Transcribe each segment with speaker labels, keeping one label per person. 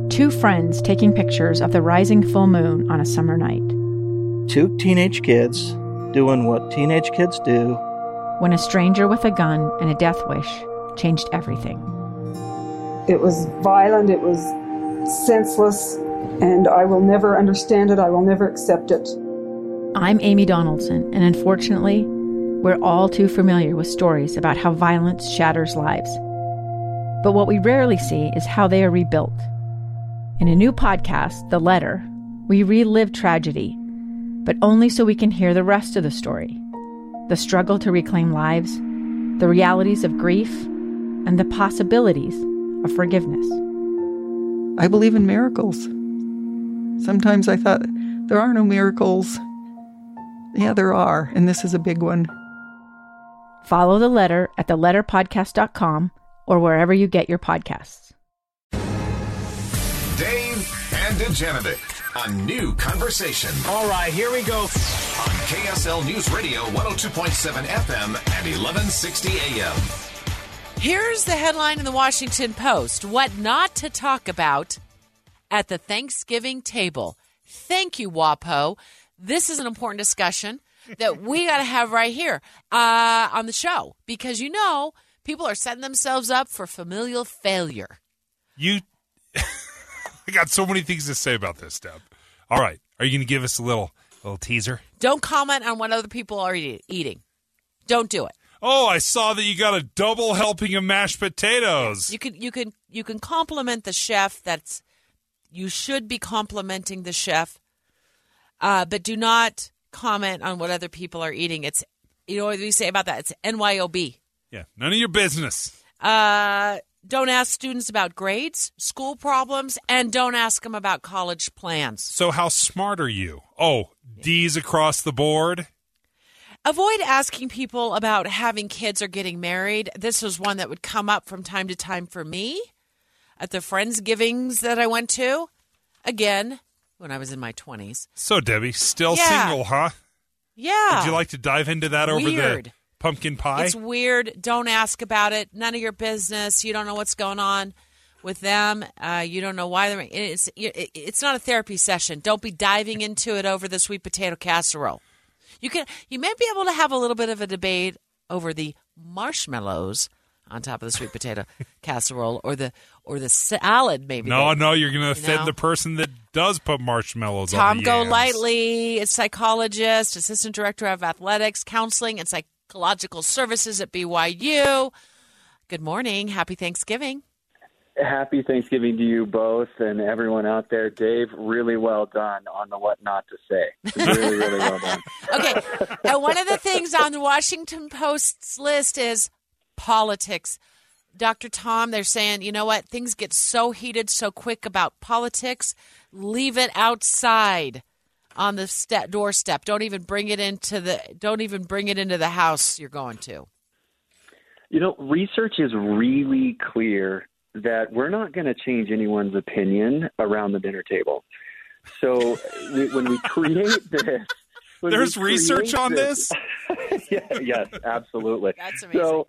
Speaker 1: Two friends taking pictures of the rising full moon on a summer night.
Speaker 2: Two teenage kids doing what teenage kids do.
Speaker 1: When a stranger with a gun and a death wish changed everything.
Speaker 3: It was violent, it was senseless, and I will never understand it, I will never accept it.
Speaker 1: I'm Amy Donaldson, and unfortunately, we're all too familiar with stories about how violence shatters lives. But what we rarely see is how they are rebuilt. In a new podcast, The Letter, we relive tragedy, but only so we can hear the rest of the story. The struggle to reclaim lives, the realities of grief, and the possibilities of forgiveness.
Speaker 4: I believe in miracles. Sometimes I thought, there are no miracles. Yeah, there are, and this is a big one.
Speaker 1: Follow The Letter at theletterpodcast.com or wherever you get your podcasts.
Speaker 5: Dave and Dejanovic, a new conversation.
Speaker 6: All right, here we go.
Speaker 5: On KSL News Radio, 102.7 FM and 1160 AM.
Speaker 7: Here's the headline in the Washington Post. What not to talk about at the Thanksgiving table. Thank you, WAPO. This is an important discussion that we got to have right here on the show. Because, you know, people are setting themselves up for familial failure.
Speaker 6: I got so many things to say about this, Deb. All right. Are you going to give us a little teaser?
Speaker 7: Don't comment on what other people are eating. Don't do it.
Speaker 6: Oh, I saw that you got a double helping of mashed potatoes.
Speaker 7: You can compliment the chef. You should be complimenting the chef, but do not comment on what other people are eating. It's, you know what we say about that? It's NYOB.
Speaker 6: Yeah, none of your business.
Speaker 7: Don't ask students about grades, school problems, and don't ask them about college plans.
Speaker 6: So how smart are you? Oh, D's across the board?
Speaker 7: Avoid asking people about having kids or getting married. This was one that would come up from time to time for me at the Friendsgivings that I went to. Again, when I was in my 20s.
Speaker 6: So, Debbie, still single, huh?
Speaker 7: Yeah.
Speaker 6: Would you like to dive into that over the pumpkin pie?
Speaker 7: It's weird. Don't ask about it. None of your business. You don't know what's going on with them. You don't know why they're... It's not a therapy session. Don't be diving into it over the sweet potato casserole. You may be able to have a little bit of a debate over the marshmallows on top of the sweet potato casserole or the salad maybe.
Speaker 6: No, you're going to offend the person that does put marshmallows on
Speaker 7: Tom
Speaker 6: the yams.
Speaker 7: Golightly is psychologist, assistant director of athletics, counseling, and psychological services at BYU. Good morning. Happy Thanksgiving.
Speaker 8: Happy Thanksgiving to you both and everyone out there. Dave, really well done on the what not to say. Really, really well done.
Speaker 7: Okay. Now, one of the things on the Washington Post's list is politics. Dr. Tom, they're saying, you know what? Things get so heated so quick about politics. Leave it outside on the doorstep. Don't even bring it into the house you're going to.
Speaker 8: You know, research is really clear that we're not going to change anyone's opinion around the dinner table. So when we create this...
Speaker 6: There's research on this?
Speaker 8: Yes, absolutely.
Speaker 7: That's amazing.
Speaker 8: So,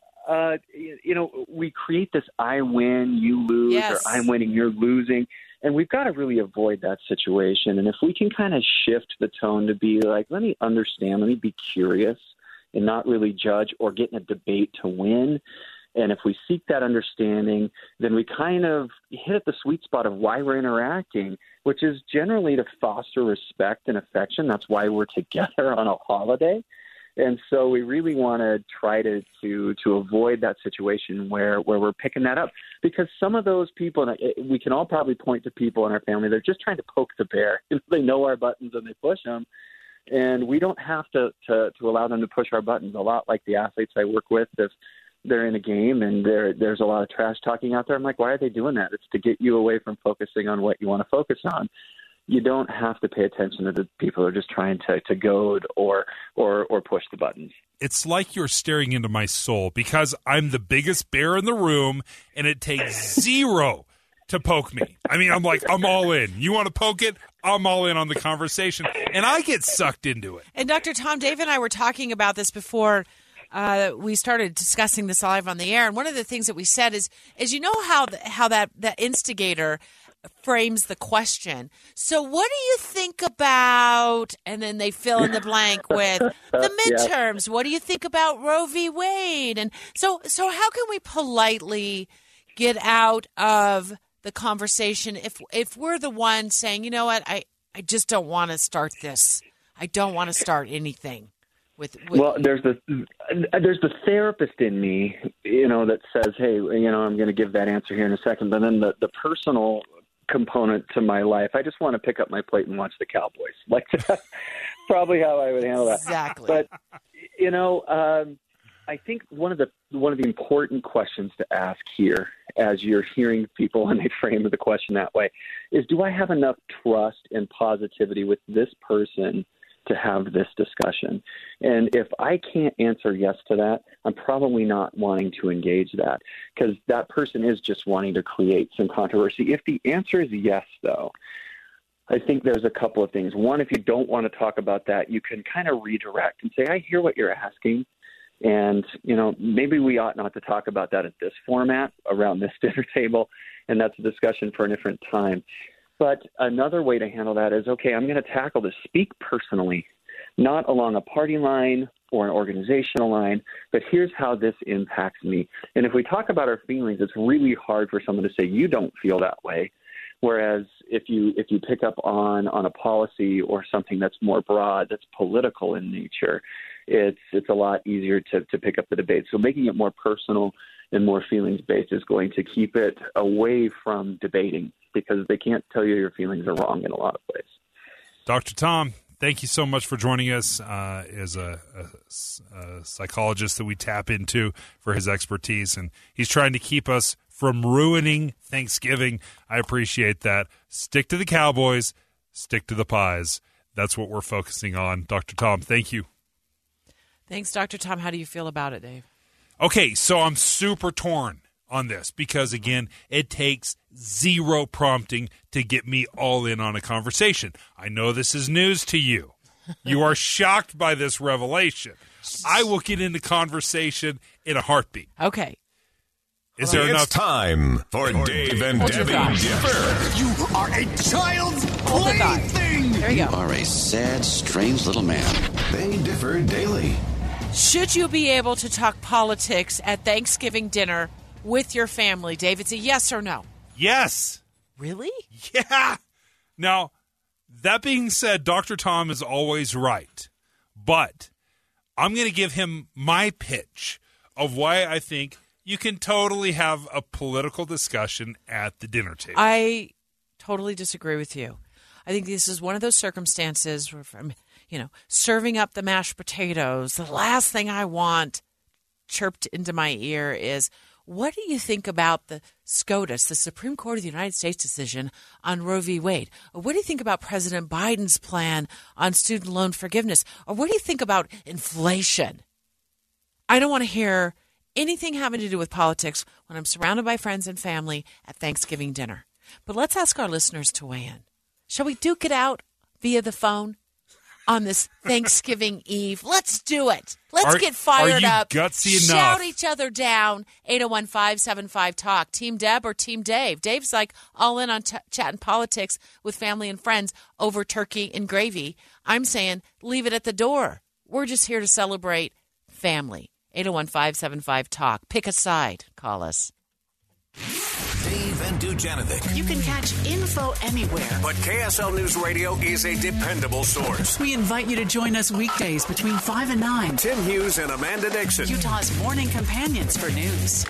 Speaker 8: we create this I win, you lose,
Speaker 7: yes,
Speaker 8: or I'm winning, you're losing. And we've got to really avoid that situation. And if we can kind of shift the tone to be like, let me understand, let me be curious and not really judge or get in a debate to win. And if we seek that understanding, then we kind of hit at the sweet spot of why we're interacting, which is generally to foster respect and affection. That's why we're together on a holiday. And so we really want to try to avoid that situation where we're picking that up, because some of those people, and we can all probably point to people in our family, they're just trying to poke the bear. They know our buttons and they push them. And we don't have to allow them to push our buttons. A lot like the athletes I work with, if they're in a game and there's a lot of trash talking out there, I'm like, why are they doing that? It's to get you away from focusing on what you want to focus on. You don't have to pay attention to the people who are just trying to goad or push the buttons.
Speaker 6: It's like you're staring into my soul, because I'm the biggest bear in the room and it takes zero to poke me. I mean, I'm like, I'm all in. You want to poke it? I'm all in on the conversation. And I get sucked into it.
Speaker 7: And Dr. Tom, Dave and I were talking about this before we started discussing this live on the air. And one of the things that we said is you know how that instigator frames the question. So what do you think about, and then they fill in the blank with the midterms. What do you think about Roe v. Wade? And so how can we politely get out of the conversation if we're the one saying, you know what, I just don't want to start this. I don't want to start anything. Well,
Speaker 8: there's the therapist in me, that says, hey, I'm going to give that answer here in a second. But then the personal component to my life, I just want to pick up my plate and watch the Cowboys. Like, that's probably how I would handle that.
Speaker 7: Exactly.
Speaker 8: But, I think one of the important questions to ask here, as you're hearing people when they frame the question that way, is, do I have enough trust and positivity with this person to have this discussion? And if I can't answer yes to that, I'm probably not wanting to engage that, because that person is just wanting to create some controversy. If the answer is yes, though, I think there's a couple of things. One, if you don't want to talk about that, you can kind of redirect and say, I hear what you're asking, and maybe we ought not to talk about that at this format around this dinner table, and that's a discussion for a different time. But another way to handle that is, okay, I'm going to tackle this. Speak personally, not along a party line or an organizational line, but here's how this impacts me. And if we talk about our feelings, it's really hard for someone to say, you don't feel that way. Whereas if you pick up on a policy or something that's more broad, that's political in nature, it's a lot easier to pick up the debate. So making it more personal and more feelings-based is going to keep it away from debating, because they can't tell you your feelings are wrong in a lot of ways.
Speaker 6: Dr. Tom, thank you so much for joining us as a psychologist that we tap into for his expertise. And he's trying to keep us from ruining Thanksgiving. I appreciate that. Stick to the Cowboys, stick to the pies. That's what we're focusing on. Dr. Tom, thank you.
Speaker 7: Thanks, Dr. Tom. How do you feel about it, Dave?
Speaker 6: Okay, so I'm super torn on this because, again, it takes zero prompting to get me all in on a conversation. I know this is news to you. You are shocked by this revelation. I will get into conversation in a heartbeat.
Speaker 7: Okay.
Speaker 6: Is there enough
Speaker 5: time for Dave and Debbie Differ?
Speaker 9: You are a child's plaything.
Speaker 7: There you go.
Speaker 9: You are a sad, strange little man.
Speaker 5: They differ daily.
Speaker 7: Should you be able to talk politics at Thanksgiving dinner with your family, Dave? It's a yes or no.
Speaker 6: Yes.
Speaker 7: Really?
Speaker 6: Yeah. Now, that being said, Dr. Tom is always right. But I'm going to give him my pitch of why I think you can totally have a political discussion at the dinner table.
Speaker 7: I totally disagree with you. I think this is one of those circumstances where, from, serving up the mashed potatoes, the last thing I want chirped into my ear is, what do you think about the SCOTUS, the Supreme Court of the United States decision on Roe v. Wade? Or what do you think about President Biden's plan on student loan forgiveness? Or what do you think about inflation? I don't want to hear anything having to do with politics when I'm surrounded by friends and family at Thanksgiving dinner. But let's ask our listeners to weigh in. Shall we duke it out via the phone on this Thanksgiving Eve? Let's do it. Let's get fired up.
Speaker 6: Gutsy
Speaker 7: Shout
Speaker 6: enough?
Speaker 7: each other down. 801-575-TALK. Team Deb or Team Dave? Dave's like all in on chatting politics with family and friends over turkey and gravy. I'm saying leave it at the door. We're just here to celebrate family. 801-575-TALK. Pick a side. Call us.
Speaker 5: Dave and Dujanovic.
Speaker 10: You can catch info anywhere.
Speaker 5: But KSL News Radio is a dependable source.
Speaker 10: We invite you to join us weekdays between 5 and 9.
Speaker 5: Tim Hughes and Amanda Dixon.
Speaker 10: Utah's morning companions for news.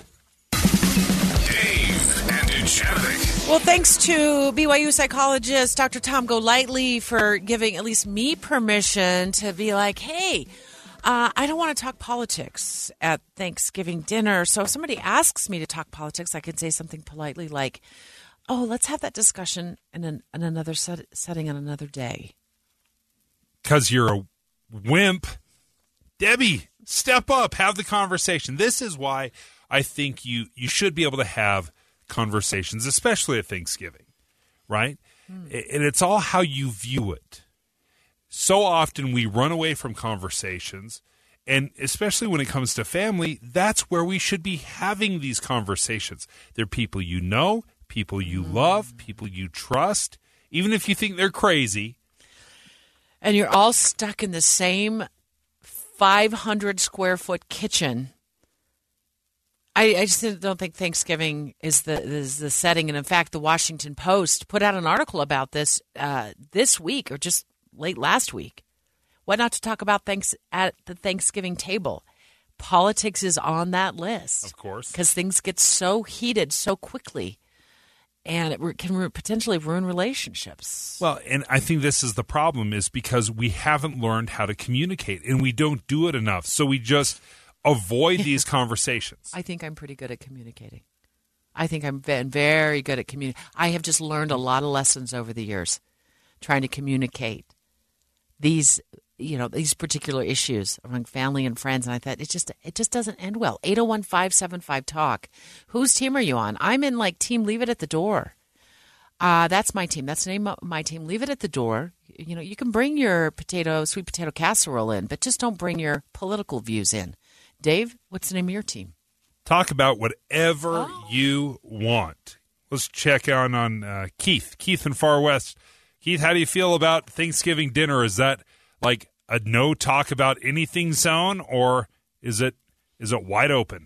Speaker 5: Dave and Dujanovic.
Speaker 7: Well, thanks to BYU psychologist Dr. Tom Golightly for giving at least me permission to be like, hey, I don't want to talk politics at Thanksgiving dinner. So if somebody asks me to talk politics, I can say something politely like, oh, let's have that discussion in another setting on another day.
Speaker 6: Because you're a wimp. Debbie, step up. Have the conversation. This is why I think you should be able to have conversations, especially at Thanksgiving, right? And it's all how you view it. So often we run away from conversations, and especially when it comes to family, that's where we should be having these conversations. They're people you know, people you love, people you trust, even if you think they're crazy.
Speaker 7: And you're all stuck in the same 500 square foot kitchen. I just don't think Thanksgiving is the setting. And in fact, the Washington Post put out an article about this this week, or just late last week. What not to talk about at the Thanksgiving table? Politics is on that list.
Speaker 6: Of course.
Speaker 7: Because things get so heated so quickly, and it can potentially ruin relationships.
Speaker 6: Well, and I think this is the problem, is because we haven't learned how to communicate, and we don't do it enough. So we just avoid these conversations.
Speaker 7: I think I'm pretty good at communicating. I think I'm very good at communicating. I have just learned a lot of lessons over the years trying to communicate these particular issues among family and friends. And I thought it just doesn't end well. 801-575-TALK. Whose team are you on? I'm in team Leave It at the Door. That's my team. That's the name of my team. Leave it at the door. You can bring your sweet potato casserole in, but just don't bring your political views in. Dave, what's the name of your team?
Speaker 6: Talk about whatever you want. Let's check on Keith. Keith in Far West. Keith, how do you feel about Thanksgiving dinner? Is that like a no talk about anything zone, or is it wide open?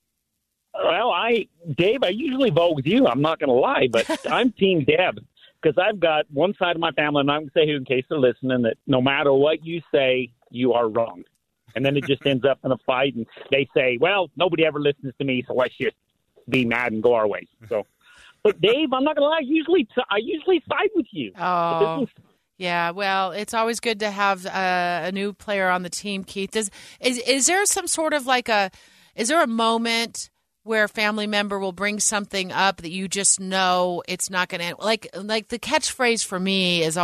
Speaker 11: Well, Dave, I usually vote with you. I'm not going to lie, but I'm Team Deb, because I've got one side of my family, and I'm going to say who in case they're listening, that no matter what you say, you are wrong. And then it just ends up in a fight, and they say, well, nobody ever listens to me, so let's just be mad and go our ways. So, but Dave, I'm not going to lie, I usually side with you.
Speaker 7: Oh, yeah. Well, it's always good to have a new player on the team, Keith. Is there some sort of is there a moment where a family member will bring something up that you just know it's not going to end? Like the catchphrase for me has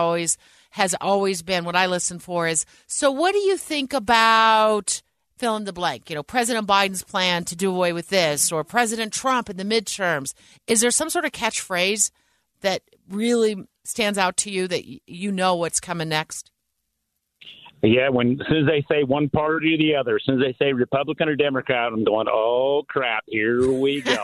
Speaker 7: always been, what I listen for is, so what do you think about fill in the blank? President Biden's plan to do away with this, or President Trump in the midterms. Is there some sort of catchphrase that really stands out to you that you know what's coming next?
Speaker 11: Yeah, as soon as they say one party or the other, as soon as they say Republican or Democrat, I'm going, oh, crap, here we go.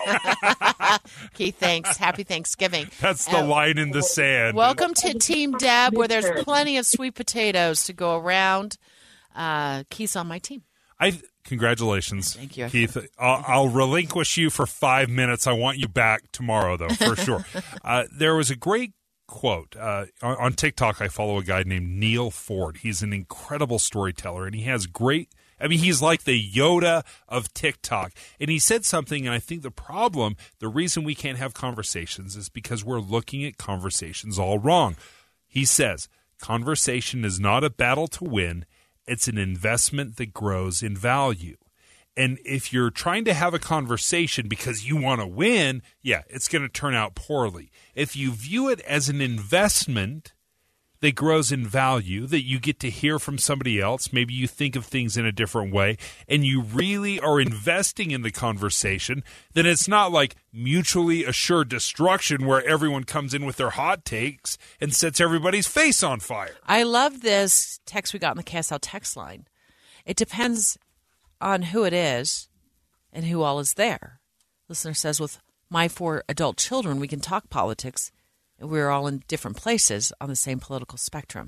Speaker 7: Keith, thanks. Happy Thanksgiving.
Speaker 6: That's the line in the sand.
Speaker 7: Welcome to Team Deb, where there's plenty of sweet potatoes to go around. Keith's on my team.
Speaker 6: Congratulations.
Speaker 7: Thank you.
Speaker 6: Keith. I'll relinquish you for 5 minutes. I want you back tomorrow, though, for sure. There was a great quote. On TikTok, I follow a guy named Neil Ford. He's an incredible storyteller, and he has he's like the Yoda of TikTok. And he said something, and I think the reason we can't have conversations is because we're looking at conversations all wrong. He says, conversation is not a battle to win. It's an investment that grows in value. And if you're trying to have a conversation because you want to win, it's going to turn out poorly. If you view it as an investment that grows in value, that you get to hear from somebody else, maybe you think of things in a different way, and you really are investing in the conversation, then it's not like mutually assured destruction where everyone comes in with their hot takes and sets everybody's face on fire.
Speaker 7: I love this text we got on the KSL text line. It depends on who it is and who all is there. Listener says, with my 4 adult children, we can talk politics, and we're all in different places on the same political spectrum.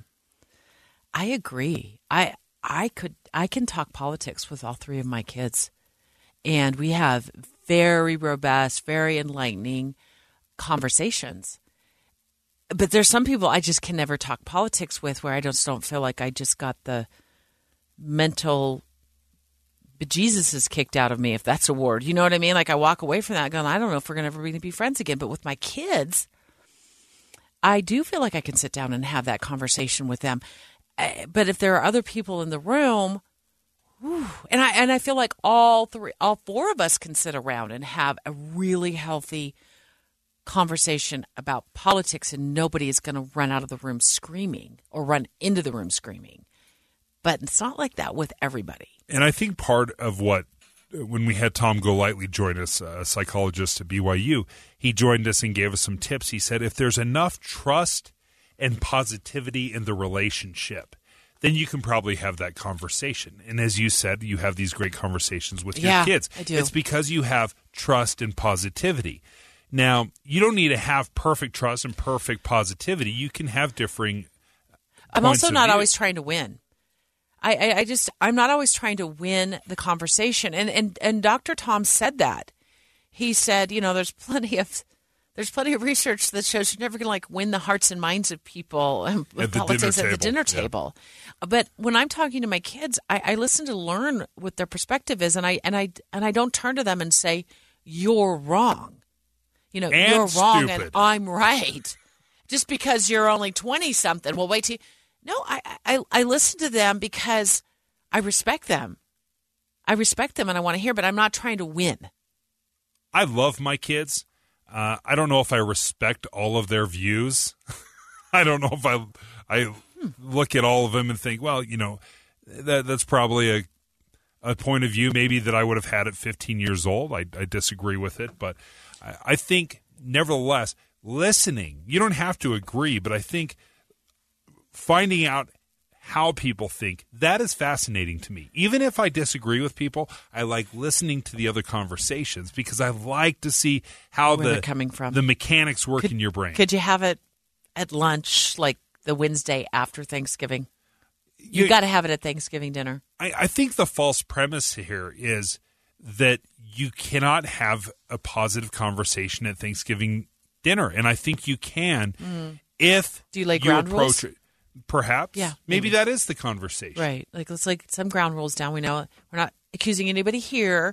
Speaker 7: I agree. I can talk politics with all 3 of my kids, and we have very robust, very enlightening conversations. But there's some people I just can never talk politics with, where I just don't feel like I just got the mental bejesus is kicked out of me, if that's a word. You know what I mean? Like, I walk away from that going, I don't know if we're ever going to be friends again. But with my kids, I do feel like I can sit down and have that conversation with them. But if there are other people in the room, and I feel like all 4 of us can sit around and have a really healthy conversation about politics, and nobody is going to run out of the room screaming or run into the room screaming. But it's not like that with everybody.
Speaker 6: And I think part of when we had Tom Golightly join us, a psychologist at BYU, he joined us and gave us some tips. He said, if there's enough trust and positivity in the relationship, then you can probably have that conversation. And as you said, you have these great conversations with your kids.
Speaker 7: I do.
Speaker 6: It's because you have trust and positivity. Now, you don't need to have perfect trust and perfect positivity. You can have differing
Speaker 7: I'm
Speaker 6: points
Speaker 7: also
Speaker 6: of
Speaker 7: not
Speaker 6: view.
Speaker 7: always trying to win. I'm not always trying to win the conversation. And Dr. Tom said that. He said, there's plenty of research that shows you're never going to win the hearts and minds of people with politics at the dinner table. But when I'm talking to my kids, I listen to learn what their perspective is, and I don't turn to them and say you're wrong. You're wrong
Speaker 6: stupid.
Speaker 7: and I'm right. Just because you're only 20 something. Well, wait till no. I listen to them because I respect them. I respect them and I want to hear, but I'm not trying to win.
Speaker 6: I love my kids. I don't know if I respect all of their views. I don't know if I look at all of them and think, well, that's probably a point of view maybe that I would have had at 15 years old. I disagree with it, but I think nevertheless, listening, you don't have to agree, but I think finding out how people think, that is fascinating to me. Even if I disagree with people, I like listening to the other conversations because I like to see how
Speaker 7: Where they're coming from.
Speaker 6: The mechanics work in your brain.
Speaker 7: Could you have it at lunch, like the Wednesday after Thanksgiving? You got to have it at Thanksgiving dinner.
Speaker 6: I think the false premise here is that you cannot have a positive conversation at Thanksgiving dinner, and I think you can if
Speaker 7: Do you lay ground
Speaker 6: approach
Speaker 7: rules?
Speaker 6: it. Perhaps.
Speaker 7: Yeah.
Speaker 6: Maybe that is the conversation.
Speaker 7: Right. Let's lay some ground rules down. We know we're not accusing anybody here.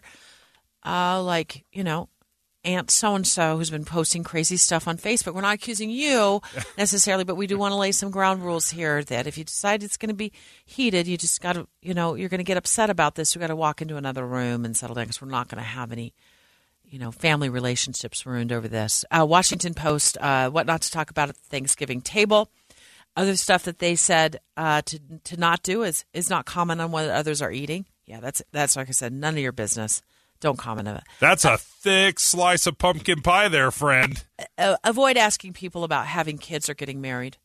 Speaker 7: Aunt so-and-so who's been posting crazy stuff on Facebook. We're not accusing you necessarily, but we do want to lay some ground rules here that if you decide it's going to be heated, you just got to, you're going to get upset about this. You got to walk into another room and settle down because we're not going to have any, family relationships ruined over this. Washington Post, what not to talk about at the Thanksgiving table. Other stuff that they said to not do is not comment on what others are eating. Yeah, that's like I said, none of your business. Don't comment on it.
Speaker 6: That's a thick slice of pumpkin pie there, friend.
Speaker 7: Avoid asking people about having kids or getting married.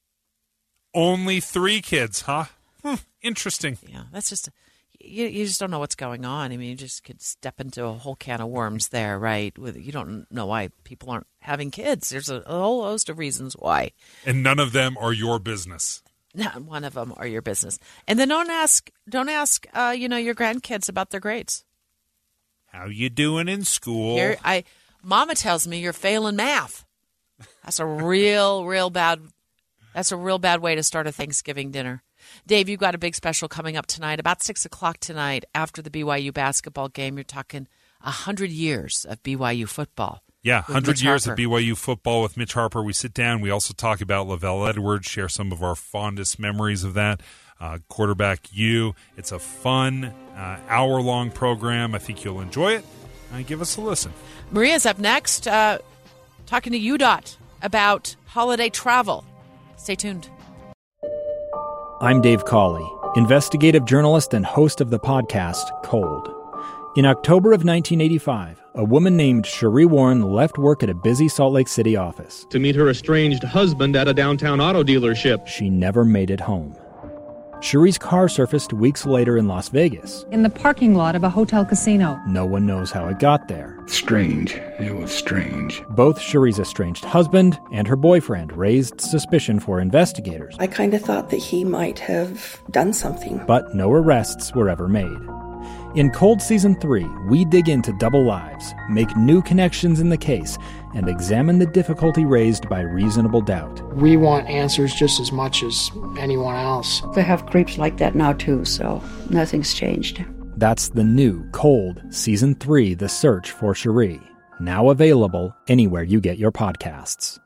Speaker 6: Only 3 kids, huh? Interesting.
Speaker 7: Yeah, that's just you just don't know what's going on. I mean, you just could step into a whole can of worms there, right? You don't know why people aren't having kids. There's a whole host of reasons why.
Speaker 6: And none of them are your business.
Speaker 7: Not one of them are your business. And then don't ask your grandkids about their grades.
Speaker 6: How you doing in school?
Speaker 7: Mama tells me you're failing math. That's a real bad way to start a Thanksgiving dinner. Dave, you've got a big special coming up tonight, about 6 o'clock tonight after the BYU basketball game. You're talking 100 years of BYU football.
Speaker 6: Yeah, 100 years of BYU football with Mitch Harper. We sit down. We also talk about Lavelle Edwards, share some of our fondest memories of that. Quarterback U. It's a fun hour-long program. I think you'll enjoy it. Give us a listen.
Speaker 7: Maria's up next, talking to UDOT about holiday travel. Stay tuned.
Speaker 12: I'm Dave Cawley, investigative journalist and host of the podcast Cold. In October of 1985, a woman named Cherie Warren left work at a busy Salt Lake City office
Speaker 13: to meet her estranged husband at a downtown auto dealership.
Speaker 12: She never made it home. Cherie's car surfaced weeks later in Las Vegas.
Speaker 14: In the parking lot of a hotel casino.
Speaker 12: No one knows how it got there.
Speaker 15: Strange. It was strange.
Speaker 12: Both Cherie's estranged husband and her boyfriend raised suspicion for investigators.
Speaker 16: I kind of thought that he might have done something.
Speaker 12: But no arrests were ever made. In Cold Season 3, we dig into double lives, make new connections in the case, and examine the difficulty raised by reasonable doubt.
Speaker 17: We want answers just as much as anyone else.
Speaker 18: They have creeps like that now too, so nothing's changed.
Speaker 12: That's the new Cold Season 3, The Search for Cherie. Now available anywhere you get your podcasts.